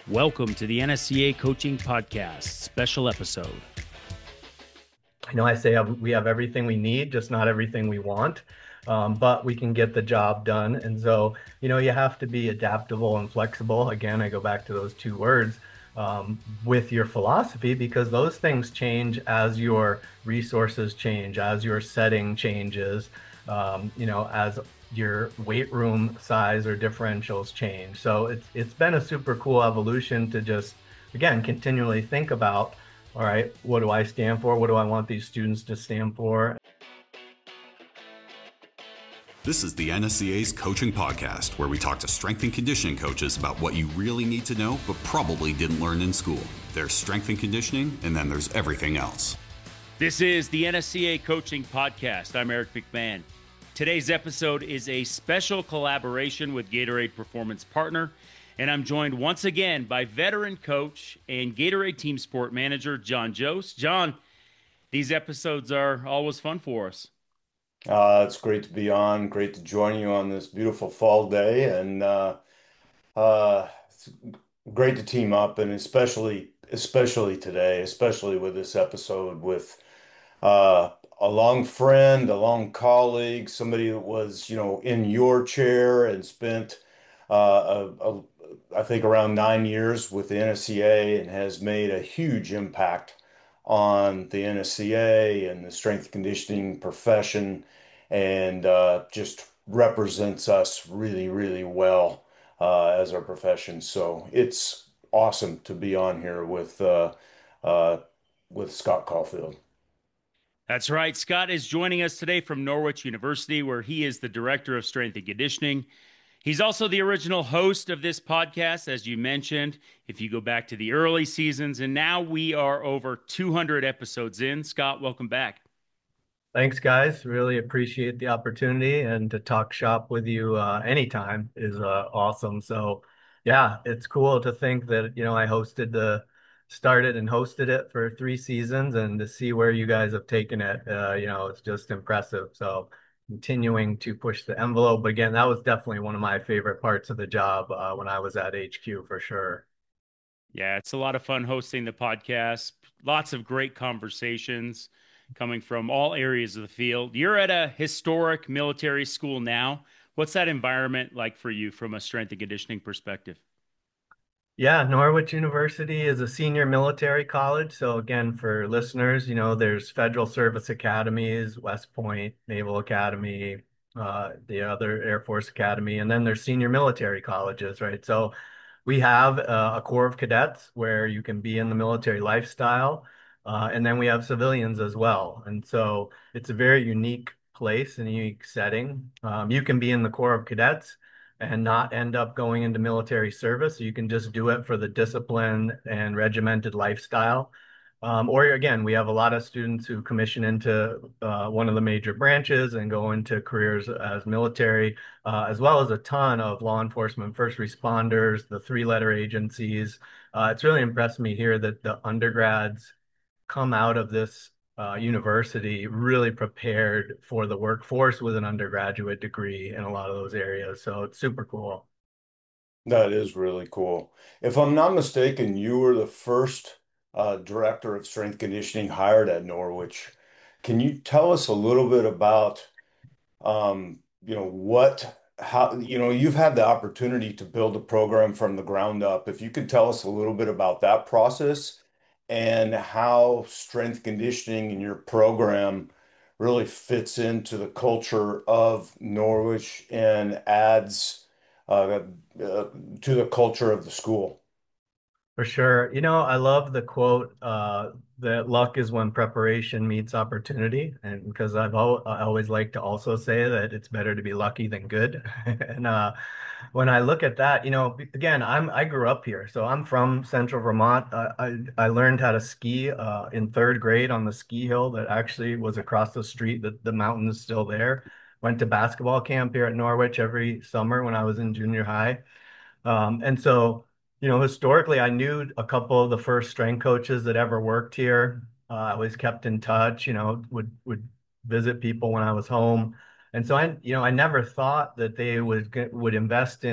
Welcome to the NSCA Coaching Podcast, special episode. I say we have everything we need, just not everything we want, but we can get the job done. And so, you have to be adaptable and flexible. Again, I go back to those two words with your philosophy, because those things change as your resources change, as your setting changes, as your weight room size or differentials change. So it's been a super cool evolution to just, again, continually think about, all right, what do I stand for? What do I want these students to stand for? This is the NSCA's Coaching Podcast, where we talk to strength and conditioning coaches about what you really need to know but probably didn't learn in school. There's strength and conditioning, and then there's everything else. This is the NSCA Coaching Podcast. I'm Eric McMahon. Today's episode is a special collaboration with Gatorade Performance Partner, and I'm joined once again by veteran coach and Gatorade team sport manager, John Jost. John, these episodes are always fun for us. It's great to be on, great to join you on this beautiful fall day, and it's great to team up, and especially today, especially with this episode with a long friend, a long colleague, somebody that was, in your chair and spent I think around 9 years with the NSCA and has made a huge impact on the NSCA and the strength and conditioning profession, and just represents us really, really well as our profession. So it's awesome to be on here with Scott Caulfield. That's right. Scott is joining us today from Norwich University, where he is the director of strength and conditioning. He's also the original host of this podcast, as you mentioned, if you go back to the early seasons. And now we are over 200 episodes in. Scott, welcome back. Thanks, guys. Really appreciate the opportunity, and to talk shop with you anytime is awesome. So, yeah, it's cool to think that, I started and hosted it for 3 seasons, and to see where you guys have taken it, it's just impressive. So, continuing to push the envelope. But again, that was definitely one of my favorite parts of the job when I was at HQ, for sure. Yeah, it's a lot of fun hosting the podcast. Lots of great conversations coming from all areas of the field. You're at a historic military school now. What's that environment like for you from a strength and conditioning perspective? Yeah, Norwich University is a senior military college. So again, for listeners, there's Federal Service Academies, West Point Naval Academy, the other Air Force Academy, and then there's senior military colleges, right? So we have a Corps of Cadets where you can be in the military lifestyle, and then we have civilians as well. And so it's a very unique place and a unique setting. You can be in the Corps of Cadets and not end up going into military service. So you can just do it for the discipline and regimented lifestyle. Or again, we have a lot of students who commission into one of the major branches and go into careers as military, as well as a ton of law enforcement, first responders, the three-letter agencies. It's really impressed me here that the undergrads come out of this university really prepared for the workforce with an undergraduate degree in a lot of those areas. So it's super cool. That is really cool. If I'm not mistaken, you were the first director of strength conditioning hired at Norwich. Can you tell us a little bit about, you've had the opportunity to build a program from the ground up. If you could tell us a little bit about that process and how strength conditioning in your program really fits into the culture of Norwich and adds uh, to the culture of the school. For sure. I love the quote that luck is when preparation meets opportunity. And because I always like to also say that it's better to be lucky than good. And when I look at that, again, I grew up here, so I'm from Central Vermont. I learned how to ski in third grade on the ski hill that actually was across the street. The mountain is still there. Went to basketball camp here at Norwich every summer when I was in junior high. And so, historically, I knew a couple of the first strength coaches that ever worked here. I always kept in touch, would visit people when I was home. And so I never thought that they would invest in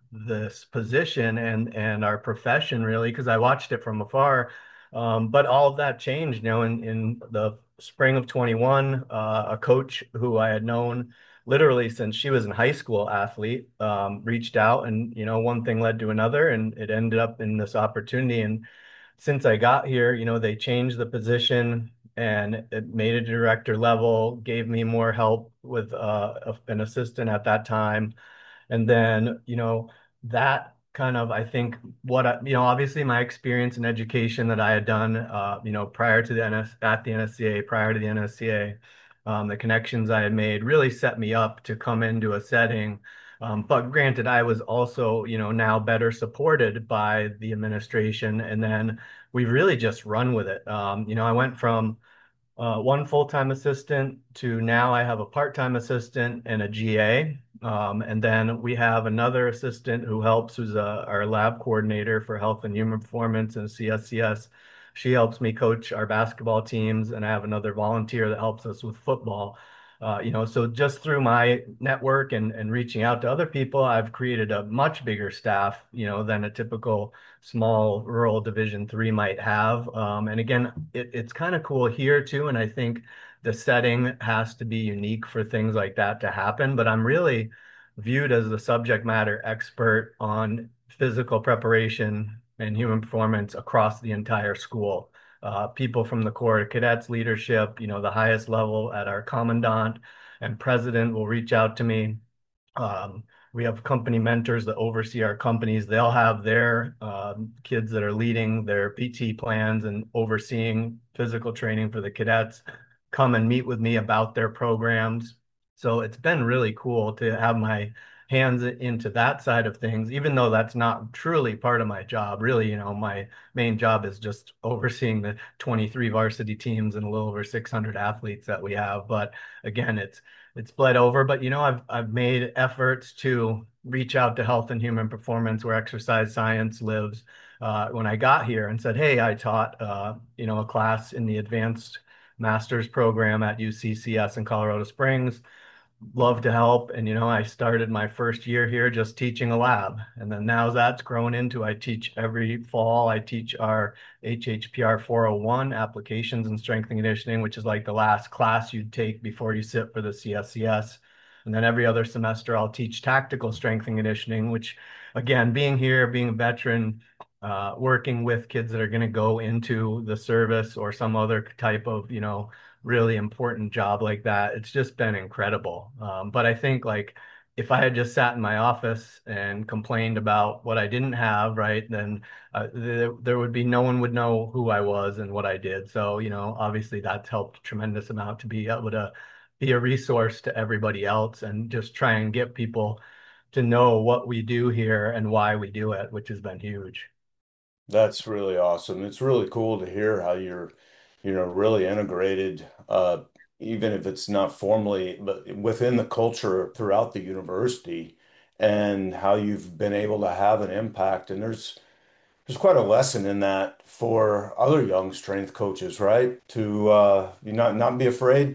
this position and our profession really because I watched it from afar. But all of that changed, in the spring of 21, a coach who I had known literally since she was in high school athlete, reached out and, one thing led to another and it ended up in this opportunity. And since I got here, they changed the position and it made it director level, gave me more help with an assistant at that time. And then, that kind of, I think obviously my experience in education that I had done, prior to at the NSCA, prior to the NSCA, the connections I had made really set me up to come into a setting. But granted, I was also, now better supported by the administration. And then we really just run with it. I went from one full-time assistant to now I have a part-time assistant and a GA. And then we have another assistant who helps, who's our lab coordinator for health and human performance and CSCS. She helps me coach our basketball teams, and I have another volunteer that helps us with football. So just through my network and reaching out to other people, I've created a much bigger staff, than a typical small rural Division III might have. And again, it's kind of cool here too. And I think the setting has to be unique for things like that to happen. But I'm really viewed as the subject matter expert on physical preparation and human performance across the entire school. People from the Corps of Cadets leadership, the highest level at our commandant and president will reach out to me. We have company mentors that oversee our companies. They'll have their kids that are leading their PT plans and overseeing physical training for the cadets come and meet with me about their programs. So it's been really cool to have my hands into that side of things, even though that's not truly part of my job. Really, my main job is just overseeing the 23 varsity teams and a little over 600 athletes that we have. But again, it's bled over. But I've made efforts to reach out to health and human performance where exercise science lives. When I got here and said, hey, I taught a class in the advanced master's program at UCCS in Colorado Springs. Love to help. And, I started my first year here just teaching a lab. And then now that's grown into, I teach every fall. I teach our HHPR 401 applications and strength and conditioning, which is like the last class you'd take before you sit for the CSCS. And then every other semester, I'll teach tactical strength and conditioning, which again, being here, being a veteran, working with kids that are going to go into the service or some other type of, really important job like that. It's just been incredible. But I think like if I had just sat in my office and complained about what I didn't have, right, then there would be no one would know who I was and what I did. So, obviously that's helped a tremendous amount to be able to be a resource to everybody else and just try and get people to know what we do here and why we do it, which has been huge. That's really awesome. It's really cool to hear how you're, really integrated, even if it's not formally, but within the culture throughout the university and how you've been able to have an impact. And there's quite a lesson in that for other young strength coaches, right? To not be afraid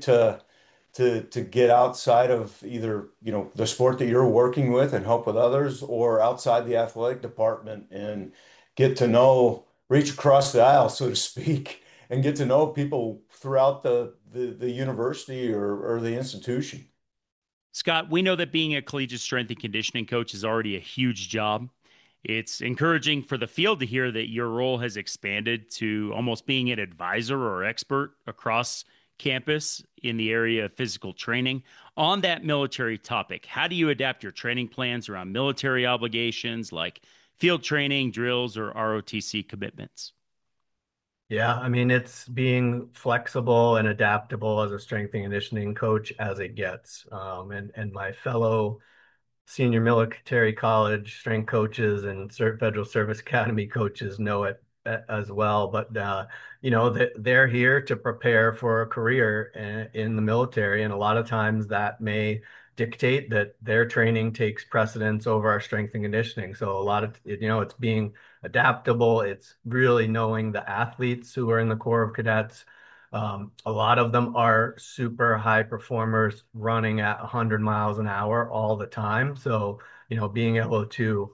to get outside of either, the sport that you're working with and help with others or outside the athletic department and get to know, reach across the aisle, so to speak, and get to know people throughout the university or the institution. Scott, we know that being a collegiate strength and conditioning coach is already a huge job. It's encouraging for the field to hear that your role has expanded to almost being an advisor or expert across campus in the area of physical training. On that military topic, how do you adapt your training plans around military obligations like field training, drills, or ROTC commitments? Yeah, I mean, it's being flexible and adaptable as a strength and conditioning coach as it gets. And my fellow senior military college strength coaches and Federal Service Academy coaches know it as well. But they're here to prepare for a career in the military, and a lot of times that may dictate that their training takes precedence over our strength and conditioning. So a lot of it's being adaptable. It's really knowing the athletes who are in the Corps of Cadets. A lot of them are super high performers running at 100 miles an hour all the time. So, being able to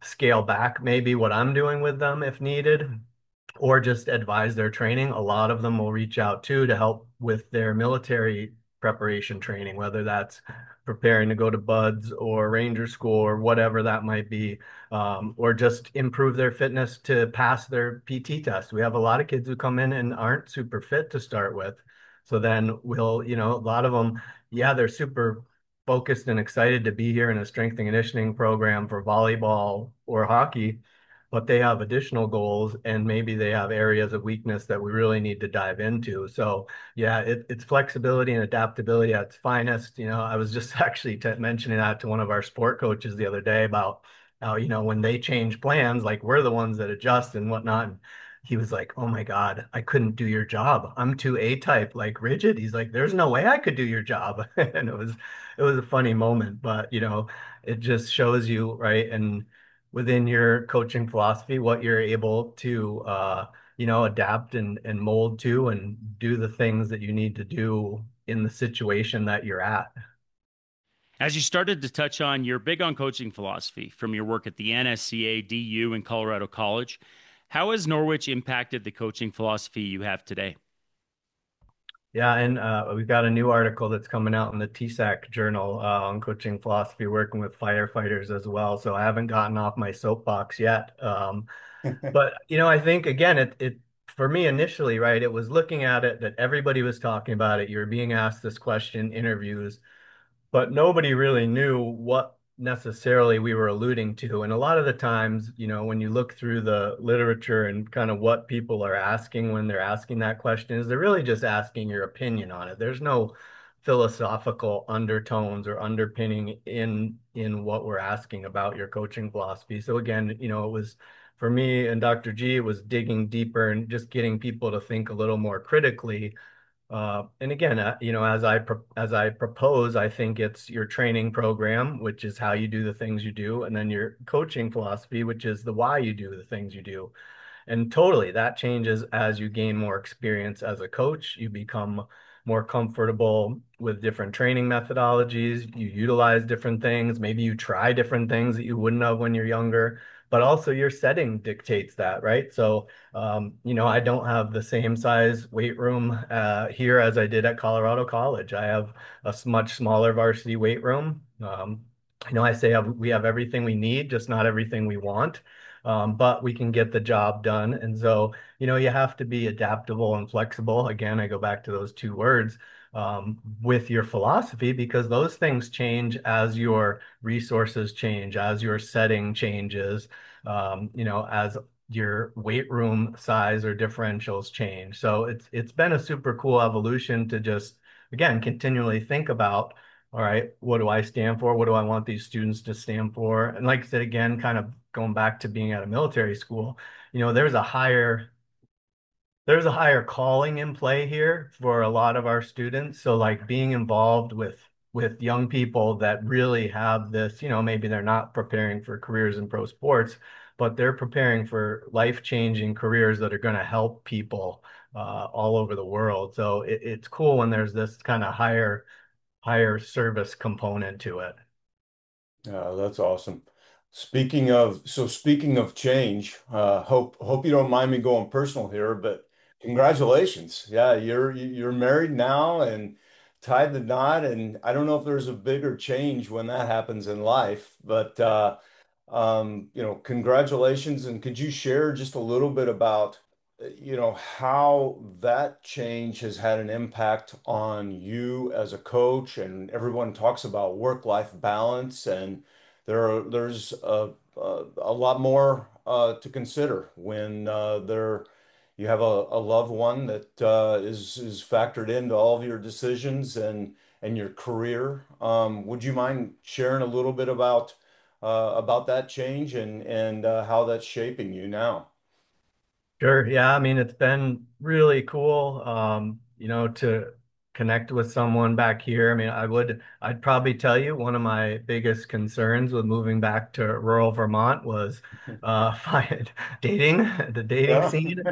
scale back maybe what I'm doing with them if needed, or just advise their training. A lot of them will reach out too to help with their military preparation training, whether that's preparing to go to BUD/S or Ranger School or whatever that might be, or just improve their fitness to pass their PT test. We have a lot of kids who come in and aren't super fit to start with. So then we'll, a lot of them, yeah, they're super focused and excited to be here in a strength and conditioning program for volleyball or hockey, but they have additional goals and maybe they have areas of weakness that we really need to dive into. So yeah, it's flexibility and adaptability at its finest. I was just actually mentioning that to one of our sport coaches the other day about how, when they change plans, like we're the ones that adjust and whatnot. And he was like, "Oh my God, I couldn't do your job. I'm too A-type, like rigid." He's like, "There's no way I could do your job." And it was a funny moment, but it just shows you, right? And within your coaching philosophy, what you're able to adapt and mold to and do the things that you need to do in the situation that you're at. As you started to touch on, you're big on coaching philosophy from your work at the NSCA, DU, and Colorado College. How has Norwich impacted the coaching philosophy you have today? Yeah, and we've got a new article that's coming out in the TSAC journal on coaching philosophy, working with firefighters as well. So I haven't gotten off my soapbox yet. But I think again, it for me initially, right, it was looking at it that everybody was talking about it. You're being asked this question, interviews, but nobody really knew what necessarily we were alluding to. And a lot of the times, when you look through the literature and kind of what people are asking when they're asking that question, is they're really just asking your opinion on it. There's no philosophical undertones or underpinning in what we're asking about your coaching philosophy. So again, it was for me and Dr. G, it was digging deeper and just getting people to think a little more critically, and again, as I propose, I think it's your training program, which is how you do the things you do, and then your coaching philosophy, which is the why you do the things you do. And totally, that changes as you gain more experience as a coach. You become more comfortable with different training methodologies. You utilize different things. Maybe you try different things that you wouldn't have when you're younger, but also your setting dictates that, right? So, I don't have the same size weight room here as I did at Colorado College. I have a much smaller varsity weight room. I say we have everything we need, just not everything we want, but we can get the job done. And so, you have to be adaptable and flexible. Again, I go back to those two words, with your philosophy, because those things change as your resources change, as your setting changes, as your weight room size or differentials change. So it's been a super cool evolution to just, again, continually think about, all right, what do I stand for? What do I want these students to stand for? And like I said, again, kind of going back to being at a military school, there's a higher calling in play here for a lot of our students. So like being involved with young people that really have this, maybe they're not preparing for careers in pro sports, but they're preparing for life-changing careers that are going to help people all over the world. So it's cool when there's this kind of higher service component to it. Yeah, that's awesome. Speaking of change, hope you don't mind me going personal here, but congratulations. Yeah, you're married now and tied the knot, and I don't know if there's a bigger change when that happens in life, but congratulations. And could you share just a little bit about, how that change has had an impact on you as a coach? And everyone talks about work-life balance, and there's a lot more to consider when you have a loved one that is factored into all of your decisions and your career. Would you mind sharing a little bit about that change and how that's shaping you now? Sure. Yeah. I mean, it's been really cool, to connect with someone back here. I mean, I'd probably tell you one of my biggest concerns with moving back to rural Vermont was find dating, the dating Yeah. scene.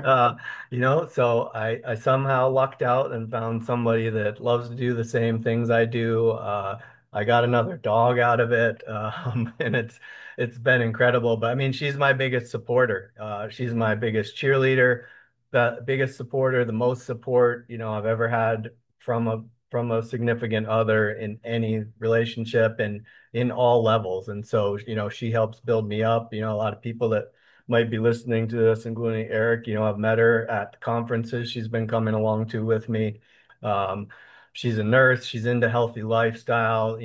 So I somehow lucked out and found somebody that loves to do the same things I do. I got another dog out of it, and it's been incredible. But I mean, she's my biggest supporter. She's my biggest cheerleader, the biggest supporter, the most support, I've ever had from a significant other in any relationship and in all levels. And so, she helps build me up. A lot of people that might be listening to this, including Eric, I've met her at conferences. She's been coming along to with me. Um, she's a nurse. She's into healthy lifestyle.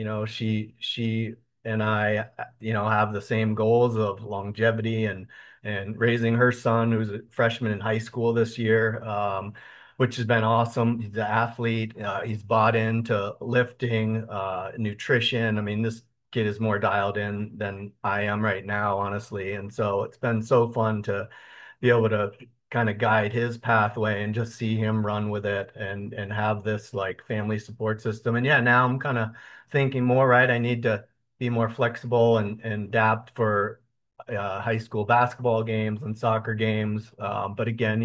She and I, have the same goals of longevity and raising her son, who's a freshman in high school this year, which has been awesome. He's an athlete. He's bought into lifting, nutrition. I mean, this kid is more dialed in than I am right now, honestly. And so it's been so fun to be able to kind of guide his pathway and just see him run with it and have this like family support system. And yeah, now I'm kind of thinking more, right? I need to be more flexible and adapt for high school basketball games and soccer games. But again,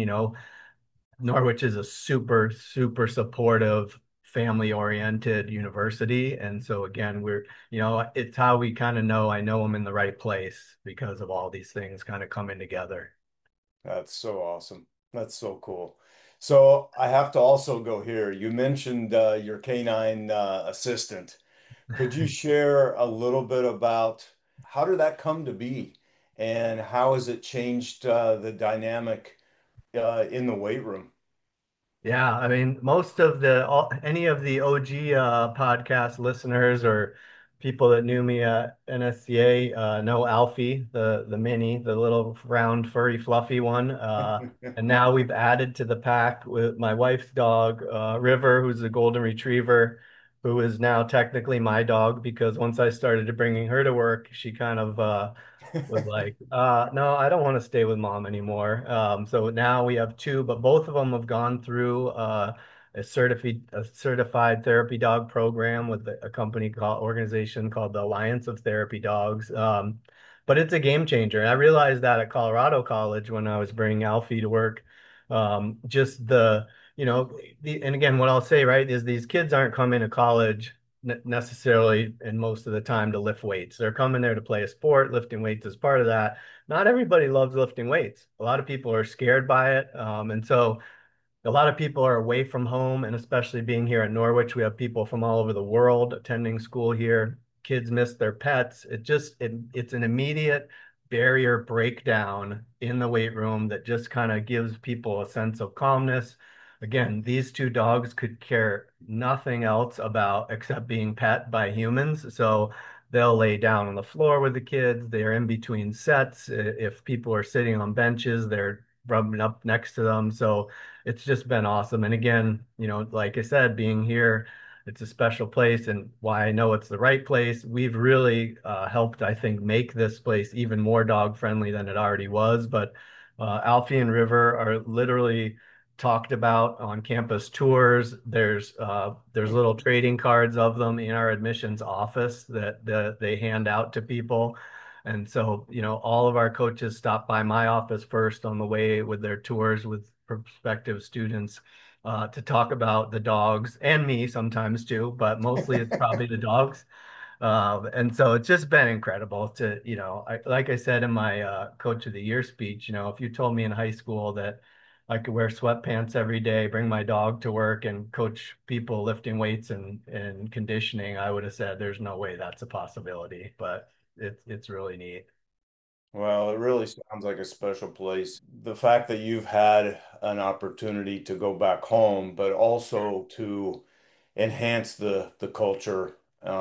Norwich is a super, super supportive, family-oriented university. And so again, it's how we kind of know I know I'm in the right place because of all these things kind of coming together. That's so awesome. That's so cool. So I have to also go here. You mentioned your canine assistant. Could you share a little bit about how did that come to be, and how has it changed the dynamic in the weight room? Yeah, I mean, most of any of the OG podcast listeners or people that knew me at NSCA know Alfie, the mini, the little round, furry, fluffy one. And now we've added to the pack with my wife's dog, River, who's a golden retriever, who is now technically my dog because once I started bringing her to work, she kind of was like, no, I don't want to stay with mom anymore. So now we have two, but both of them have gone through a certified therapy dog program with a company called organization called the Alliance of Therapy Dogs. But it's a game changer. And I realized that at Colorado College when I was bringing Alfie to work. Just and again, what I'll say, right, is these kids aren't coming to college necessarily and most of the time to lift weights. They're coming there to play a sport. Lifting weights is part of that. Not everybody loves lifting weights. A lot of people are scared by it. And so a lot of people are away from home, and especially being here in Norwich, we have people from all over the world attending school here. Kids miss their pets. It's an immediate barrier breakdown in the weight room that just kind of gives people a sense of calmness. Again, these two dogs could care nothing else about except being pet by humans. So they'll lay down on the floor with the kids. They're in between sets. If people are sitting on benches, they're rubbing up next to them. So it's just been awesome. And again, like I said, being here, it's a special place, and why I know it's the right place. We've really helped, I think, make this place even more dog friendly than it already was. But Alfie and River are literally talked about on campus tours. There's little trading cards of them in our admissions office that they hand out to people. And so, all of our coaches stop by my office first on the way with their tours with prospective students to talk about the dogs and me sometimes too, but mostly it's probably the dogs. And so it's just been incredible to, like I said in my Coach of the Year speech, if you told me in high school that I could wear sweatpants every day, bring my dog to work and coach people lifting weights and conditioning, I would have said there's no way that's a possibility, but it's really neat. Well, it really sounds like a special place. The fact that you've had an opportunity to go back home, but also to enhance the culture,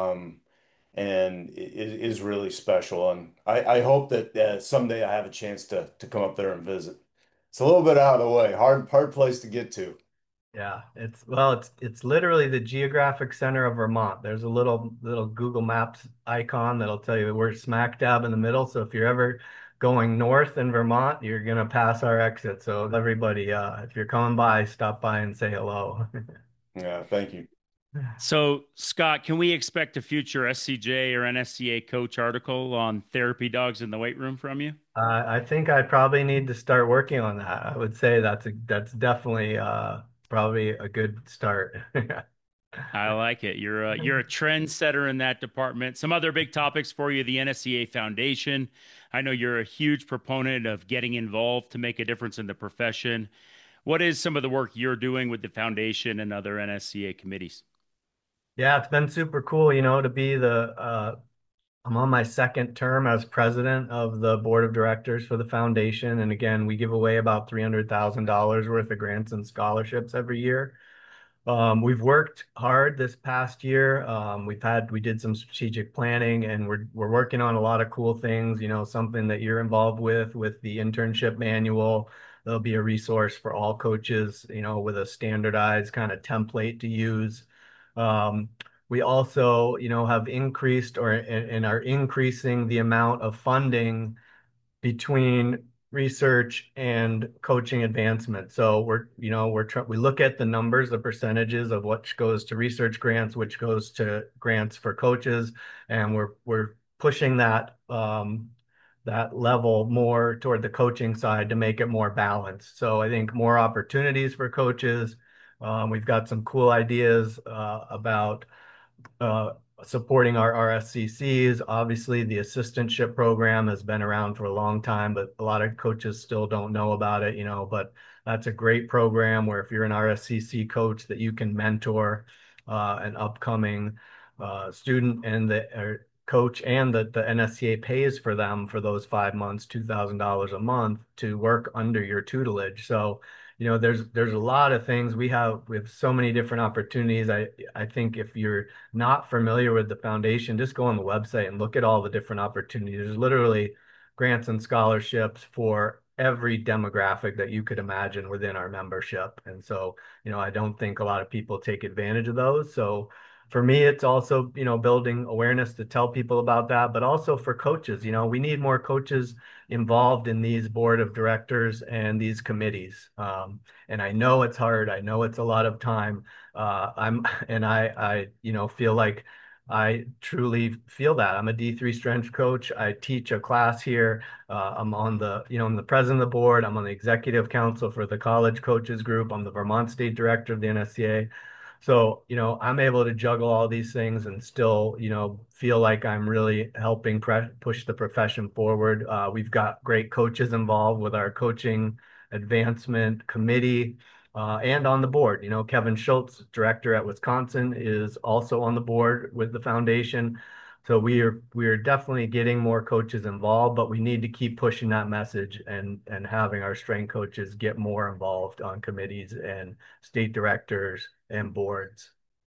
and is really special. And I hope that someday I have a chance to come up there and visit. It's a little bit out of the way, hard place to get to. Yeah, it's literally the geographic center of Vermont. There's a little Google Maps icon that'll tell you we're smack dab in the middle. So if you're ever going north in Vermont, you're gonna pass our exit. So everybody, if you're coming by, stop by and say hello. Yeah, thank you. So, Scott, can we expect a future SCJ or NSCA coach article on therapy dogs in the weight room from you? I think I probably need to start working on that. I would say that's definitely probably a good start. I like it. You're a trendsetter in that department. Some other big topics for you: the NSCA Foundation. I know you're a huge proponent of getting involved to make a difference in the profession. What is some of the work you're doing with the foundation and other NSCA committees? Yeah, it's been super cool, to be I'm on my second term as president of the board of directors for the foundation. And again, we give away about $300,000 worth of grants and scholarships every year. We've worked hard this past year. We did some strategic planning, and we're working on a lot of cool things, something that you're involved with the internship manual. There'll be a resource for all coaches, with a standardized kind of template to use. We also, have increased and are increasing the amount of funding between research and coaching advancement. So we look at the numbers, the percentages of which goes to research grants, which goes to grants for coaches, and we're pushing that level more toward the coaching side to make it more balanced. So I think more opportunities for coaches. We've got some cool ideas about supporting our RSCCs. Obviously, the assistantship program has been around for a long time, but a lot of coaches still don't know about it, but that's a great program where if you're an RSCC coach that you can mentor an upcoming student, and the coach and the NSCA pays for them for those 5 months, $2,000 a month to work under your tutelage. So there's a lot of things. We have so many different opportunities. I think if you're not familiar with the foundation, just go on the website and look at all the different opportunities. There's literally grants and scholarships for every demographic that you could imagine within our membership. And so, I don't think a lot of people take advantage of those. So for me, it's also, building awareness to tell people about that, but also for coaches, we need more coaches involved in these board of directors and these committees. And I know it's hard. I know it's a lot of time. I feel like I truly feel that. I'm a D3 strength coach. I teach a class here. I'm I'm the president of the board. I'm on the executive council for the college coaches group. I'm the Vermont state director of the NSCA. So, I'm able to juggle all these things and still, feel like I'm really helping push the profession forward. We've got great coaches involved with our coaching advancement committee and on the board. Kevin Schultz, director at Wisconsin, is also on the board with the foundation. So we are definitely getting more coaches involved, but we need to keep pushing that message and having our strength coaches get more involved on committees and state directors and boards.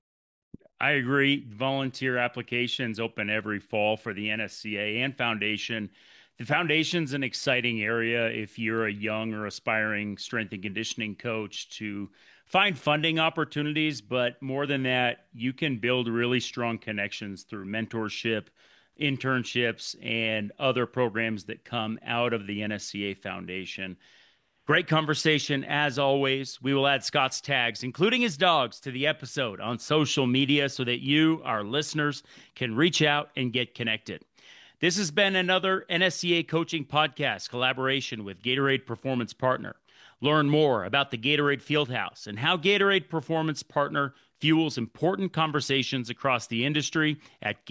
I agree. Volunteer applications open every fall for the NSCA and foundation. The foundation's an exciting area if you're a young or aspiring strength and conditioning coach to find funding opportunities, but more than that, you can build really strong connections through mentorship, internships, and other programs that come out of the NSCA Foundation. Great conversation as always. We will add Scott's tags, including his dogs, to the episode on social media so that you, our listeners, can reach out and get connected. This has been another NSCA Coaching Podcast collaboration with Gatorade Performance Partner. Learn more about the Gatorade Fieldhouse and how Gatorade Performance Partner fuels important conversations across the industry at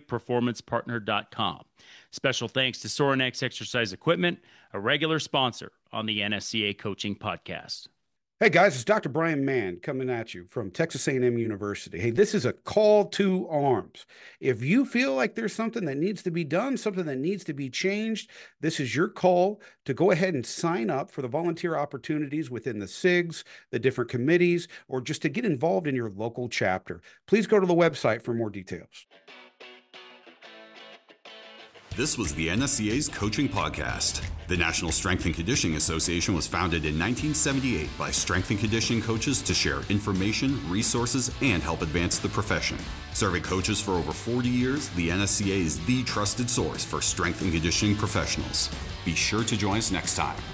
GatoradePerformancePartner.com. Special thanks to Sorinex Exercise Equipment, a regular sponsor on the NSCA Coaching Podcast. Hey guys, it's Dr. Brian Mann coming at you from Texas A&M University. Hey, this is a call to arms. If you feel like there's something that needs to be done, something that needs to be changed, this is your call to go ahead and sign up for the volunteer opportunities within the SIGs, the different committees, or just to get involved in your local chapter. Please go to the website for more details. This was the NSCA's Coaching Podcast. The National Strength and Conditioning Association was founded in 1978 by strength and conditioning coaches to share information, resources, and help advance the profession. Serving coaches for over 40 years, the NSCA is the trusted source for strength and conditioning professionals. Be sure to join us next time.